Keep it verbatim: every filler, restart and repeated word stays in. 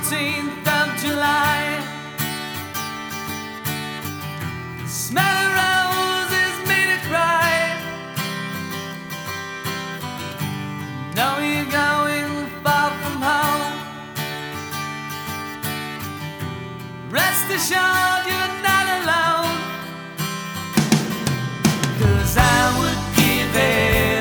fourteenth of July. Smell of roses made her cry. Know you're going far from home. Rest assured you